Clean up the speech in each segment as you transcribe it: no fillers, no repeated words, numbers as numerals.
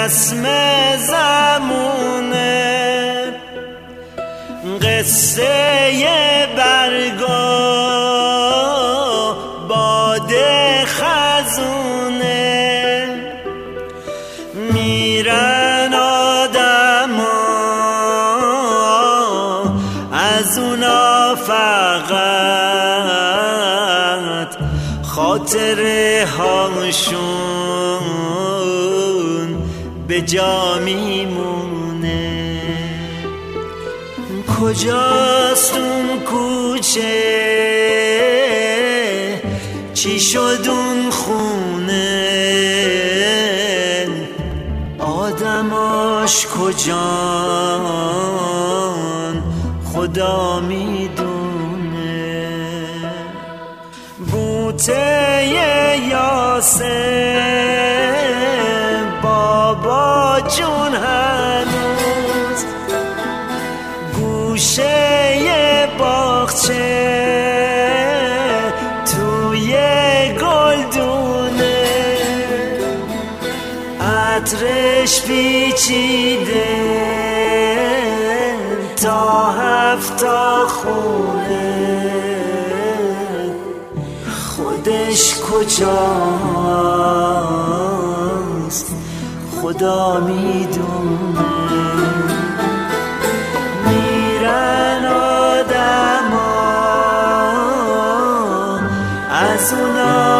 رسم زمونه قصه برگا باد خزونه میرن آدما از اونا فقط خاطره هاشون به جا میمونه کجاست اون کوچه چی شد اون خونه آدماش کجان خدا میدونه بوته یاسه بابا جون هنوز گوشه باغچه توی گلدونه عطرش پیچیده تا 7 خونه خودش کجاست خدا میدونه میرن آدما از اونا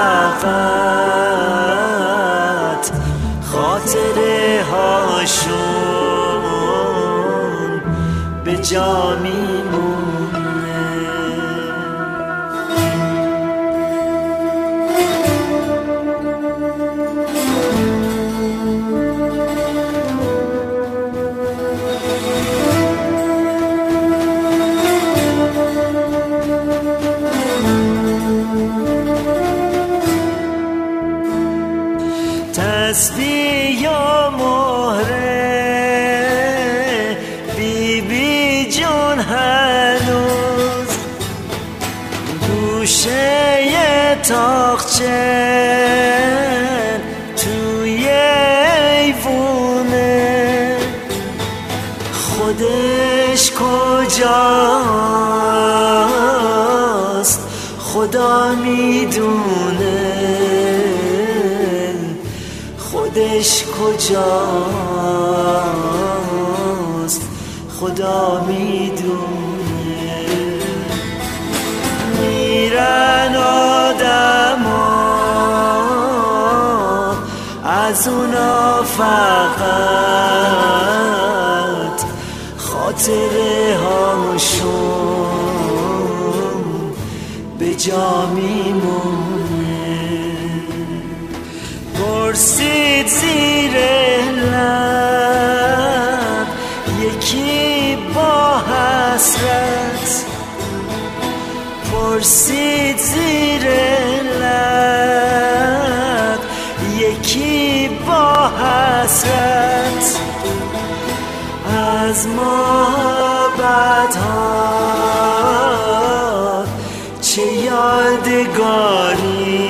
فقط خاطره هاشون به جا میمونه تسبیح و مهره بی جون هنوز گوشه تاقچه توی ایوونه خودش کجاست خدا میدونه خودش کجاست خدا میدونه میرن آدما از اونا فقط خاطره هاشون به جا میمونه پرسید زیر لب یکی با حسرت پرسید زیر لب یکی با حسرت از محبت‌ها چه یادگاری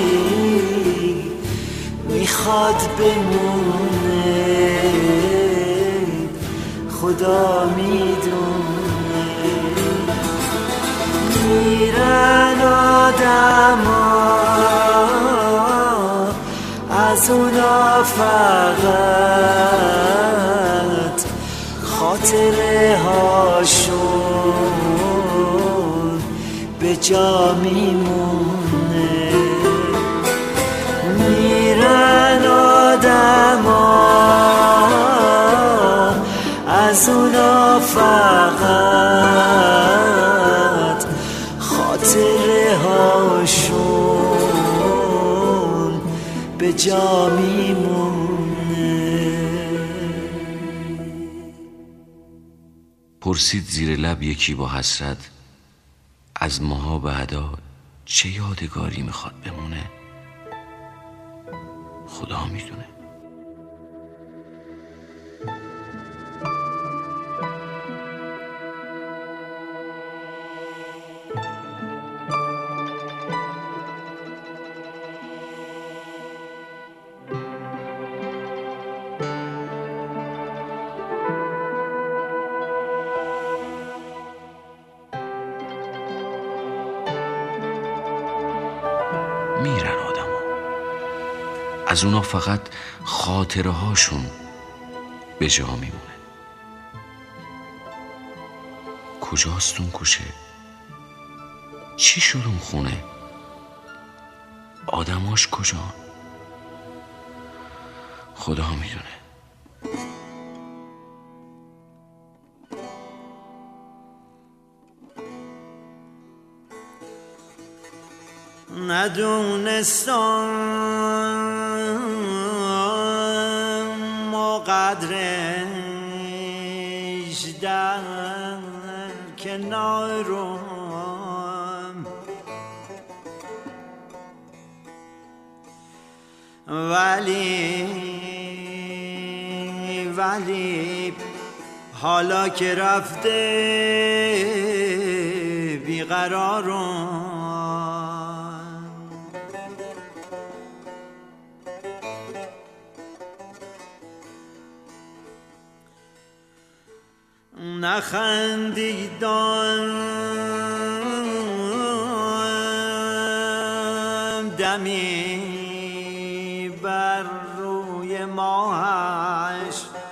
میخواد بمونه خدا میدونه میرن آدما از اونا فقط خاطره هاشون به جا میمونه میرن آدما از اونا فقط خاطره هاشون به جا میمونه پرسید زیر لب یکی با حسرت از ماها بعدا چه یادگاری میخواد بمونه خدا میدونه از اونا فقط خاطره هاشون به جا میمونه. کجاست اون کوچه؟ چی شد اون خونه؟ آدماش کجان؟ خدا میدونه. ندونستم و قدرش در کنارم، ولی حالا که رفته بیقرارم، نخندیدم دمی بر روی ماهش،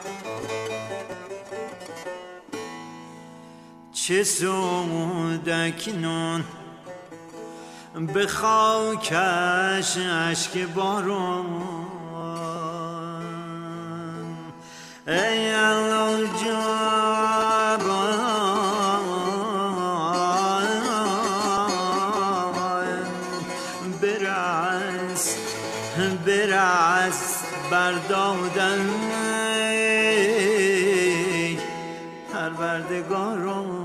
چه سود اکنون به خاکش اشک بارون. ای الله برس بردادن پروردگارم.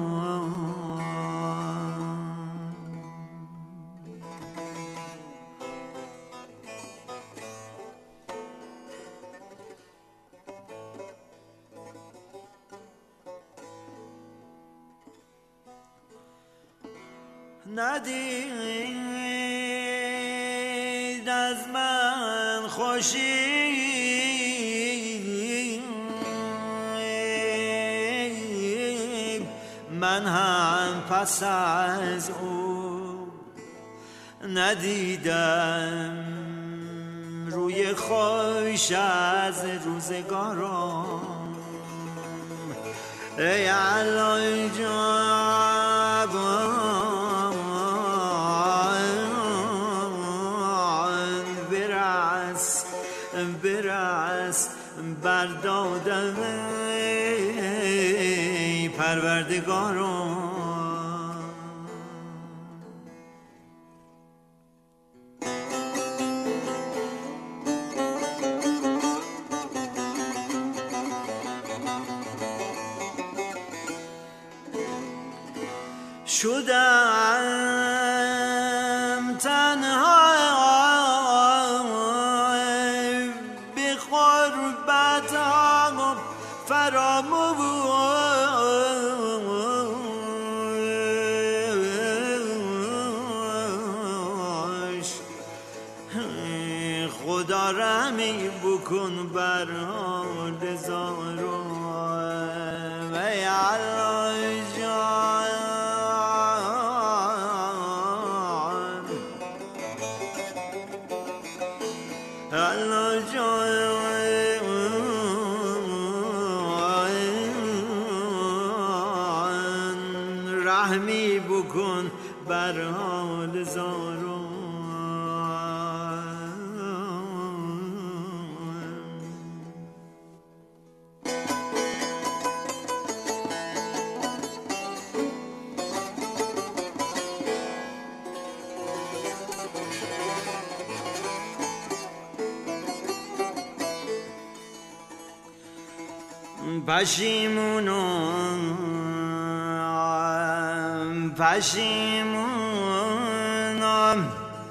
ندید از من خوشی من هم پس از او ندیدم روی خوش از روزگارم. ای الله جان برس بردادم پروردگارم. شدم تنها به غربت فراموش. خدا رحمی بکن بر حال زارم. ای الله جان الله جان رحمی بکن بر حال زارم. پشیمونم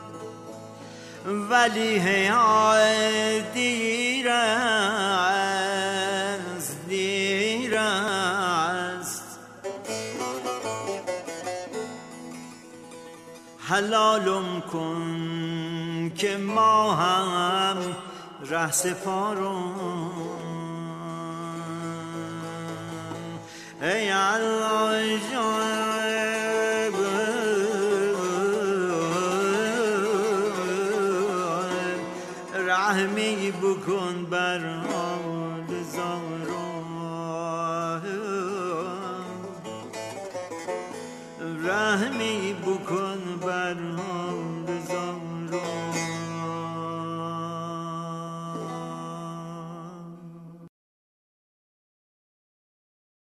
ولی حیات دیر است حلالم کن که ما هم ره سپارم. ای الله جان رحمی بکن بر حال زارم، رحمی بکن بر حال